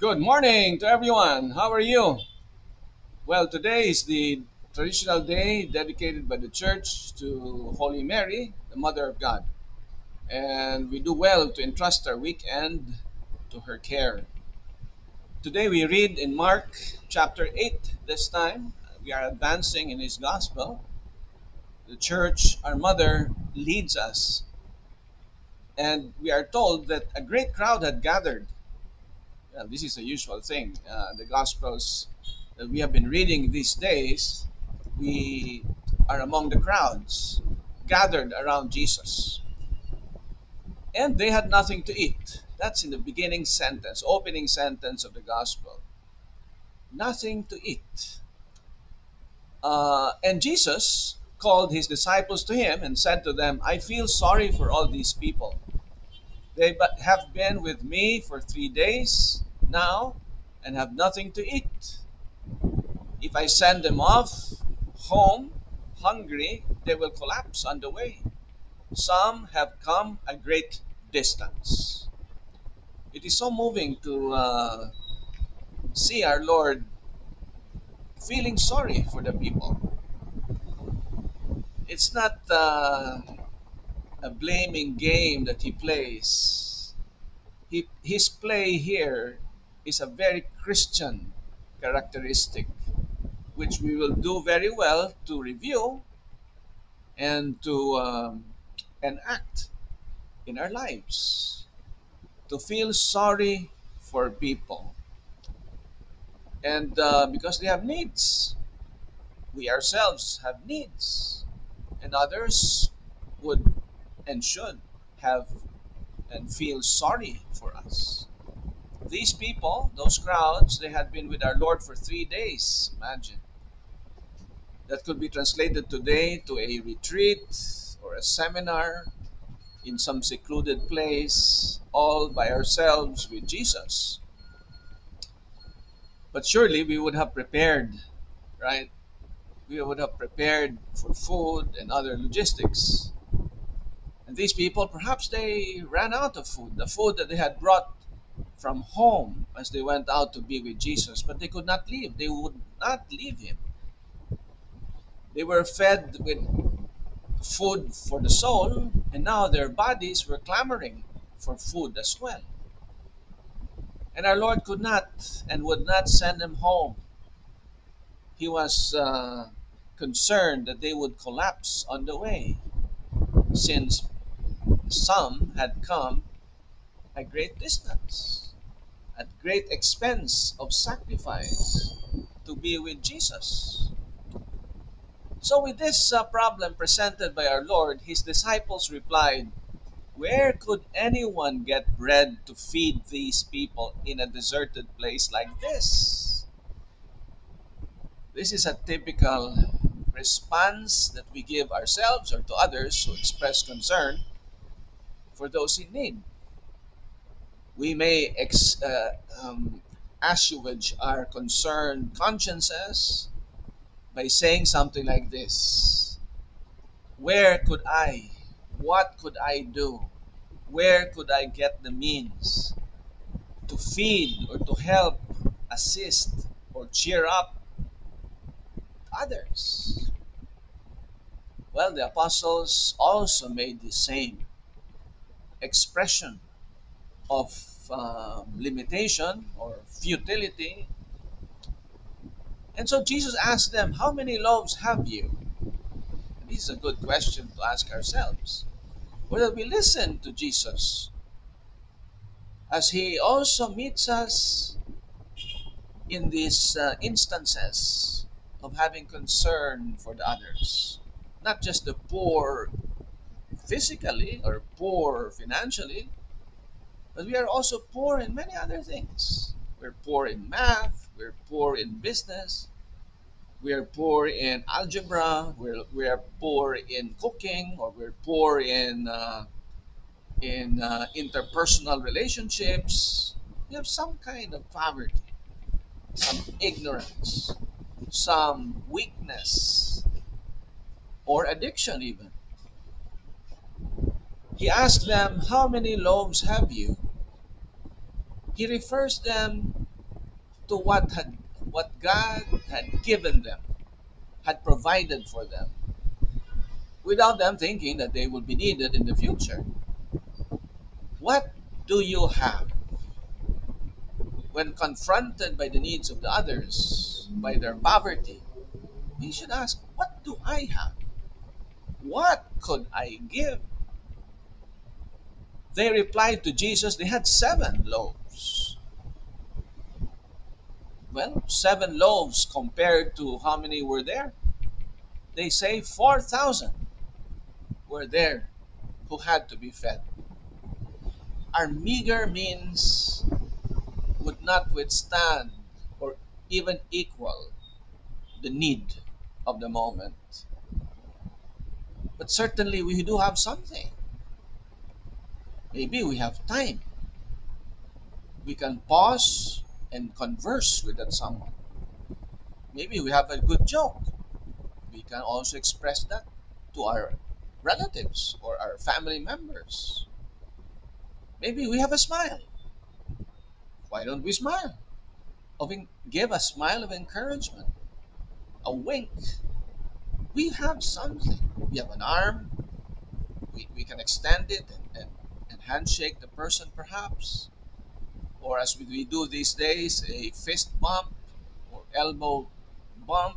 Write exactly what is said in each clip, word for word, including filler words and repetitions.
Good morning to everyone. How are you? Well, today is the traditional day dedicated by the church to Holy Mary, the Mother of God. And we do well to entrust our weekend to her care. Today we read in Mark chapter eight this time. We are advancing in his gospel. The church, our mother, leads us. And we are told that a great crowd had gathered. Well, this is a usual thing. Uh, the Gospels that we have been reading these days, we are among the crowds gathered around Jesus. And they had nothing to eat. That's in the beginning sentence, opening sentence of the Gospel. Nothing to eat. Uh, and Jesus called his disciples to him and said to them, I feel sorry for all these people. They but have been with me for three days now and have nothing to eat. If I send them off home hungry, they will collapse on the way. Some have come a great distance. It is so moving to uh, see our Lord feeling sorry for the people. It's not uh, a blaming game that he plays. He, his play here is a very Christian characteristic, which we will do very well to review and to um, enact in our lives, to feel sorry for people. And uh, because they have needs, we ourselves have needs, and others would and should have and feel sorry for us. These people, those crowds, they had been with our Lord for three days. Imagine. That could be translated today to a retreat or a seminar in some secluded place, all by ourselves with Jesus. But surely we would have prepared, right? We would have prepared for food and other logistics. And these people, perhaps they ran out of food, the food that they had brought from home as they went out to be with Jesus, but they could not leave. They would not leave him. They were fed with food for the soul, and now their bodies were clamoring for food as well. And our Lord could not and would not send them home. He was uh, concerned that they would collapse on the way, since some had come a great distance, at great expense of sacrifice, to be with Jesus. So, with this uh, problem presented by our Lord, his disciples replied, where could anyone get bread to feed these people in a deserted place like this? This is a typical response that we give ourselves or to others who express concern for those in need. We may ex, uh, um, assuage our concerned consciences by saying something like this: where could I? What could I do? Where could I get the means to feed or to help, assist, or cheer up others? Well, the apostles also made the same expression of um, limitation or futility. And so Jesus asked them, how many loaves have you? And this is a good question to ask ourselves. Well, we listen to Jesus as he also meets us in these uh, instances of having concern for the others. Not just the poor physically or poor financially, but we are also poor in many other things. We're poor in math, we're poor in business, we are poor in algebra, we're, we are poor in cooking, or we're poor in, uh, in uh, interpersonal relationships. We have some kind of poverty, some ignorance, some weakness, or addiction even. He asked them, how many loaves have you? He refers them to what had what God had given them, had provided for them, without them thinking that they will be needed in the future. What do you have when confronted by the needs of the others, by their poverty? We should ask, what do I have? What could I give? They replied to Jesus, they had seven loaves. Well, seven loaves compared to how many were there? They say four thousand were there who had to be fed. Our meager means would not withstand or even equal the need of the moment. But certainly we do have something. Maybe we have time. We can pause and converse with that someone. Maybe we have a good joke. We can also express that to our relatives or our family members. Maybe we have a smile. Why don't we smile? Of en- give a smile of encouragement, a wink. We have something. We have an arm. We, we can extend it and, and, and handshake the person perhaps. Or as we, we do these days, a fist bump or elbow bump.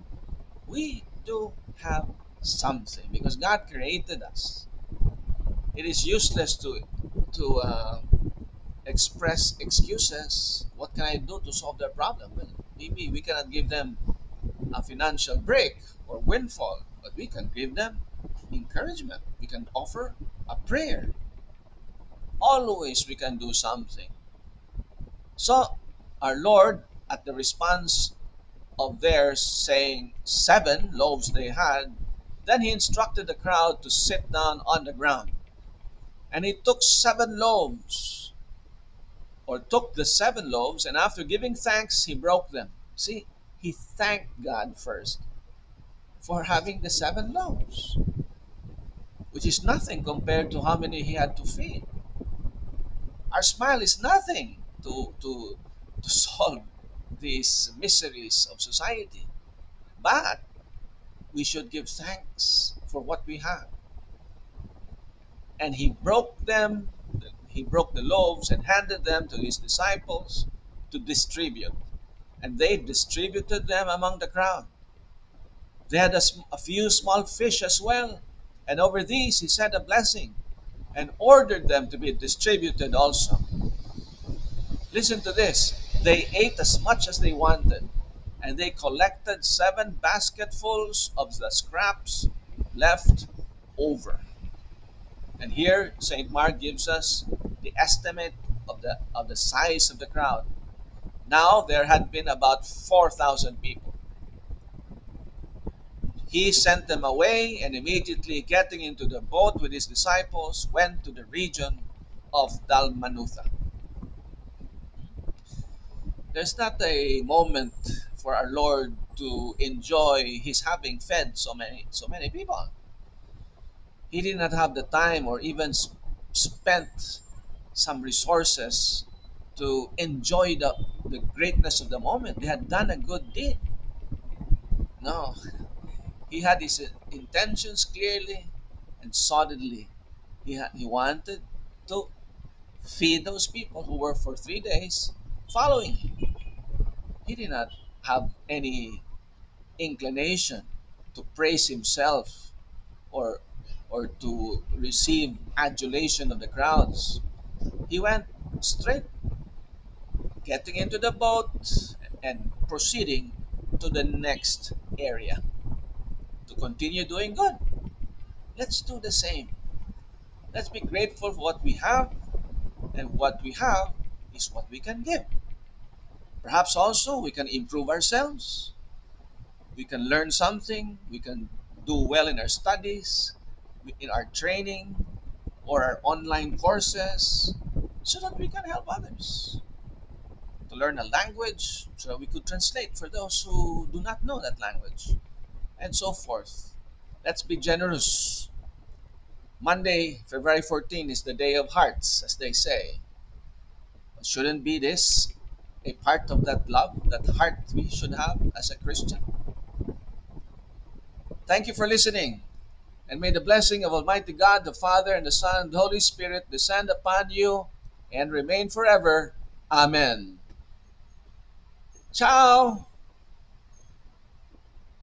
We do have something because God created us. It is useless to to uh, express excuses. What can I do to solve their problem? Well, maybe we cannot give them a financial break or windfall, but we can give them encouragement. We can offer a prayer. Always we can do something. So our Lord, at the response of theirs saying seven loaves they had, then he instructed the crowd to sit down on the ground. And he took seven loaves, or took the seven loaves, and after giving thanks, he broke them. See, he thanked God first for having the seven loaves, which is nothing compared to how many he had to feed. Our smile is nothing to, to, to solve these miseries of society. But we should give thanks for what we have. And he broke them, he broke the loaves and handed them to his disciples to distribute. And they distributed them among the crowd. They had a, sm- a few small fish as well. And over these he said a blessing and ordered them to be distributed also. Listen to this. They ate as much as they wanted, and they collected seven basketfuls of the scraps left over. And here Saint Mark gives us the estimate of the of the size of the crowd. Now there had been about four thousand people. He sent them away, and immediately getting into the boat with his disciples, went to the region of Dalmanutha. There's not a moment for our Lord to enjoy his having fed so many so many people. He did not have the time or even s- spent some resources to enjoy the, the greatness of the moment. They had done a good deed. No, he had his intentions clearly and solidly. He, had, he wanted to feed those people who were for three days following him. He did not have any inclination to praise himself or or to receive adulation of the crowds. He went straight, getting into the boat and proceeding to the next area to continue doing good. Let's do the same. Let's be grateful for what we have, and what we have is what we can give. Perhaps also we can improve ourselves. We can learn something. We can do well in our studies, in our training, or our online courses, so that we can help others to learn a language so we could translate for those who do not know that language, and so forth. Let's be generous. Monday, February fourteenth, is the day of hearts, as they say. Shouldn't be this. a part of that love, that heart we should have as a Christian. Thank you for listening. And may the blessing of Almighty God, the Father, and the Son, and the Holy Spirit descend upon you and remain forever. Amen. Ciao!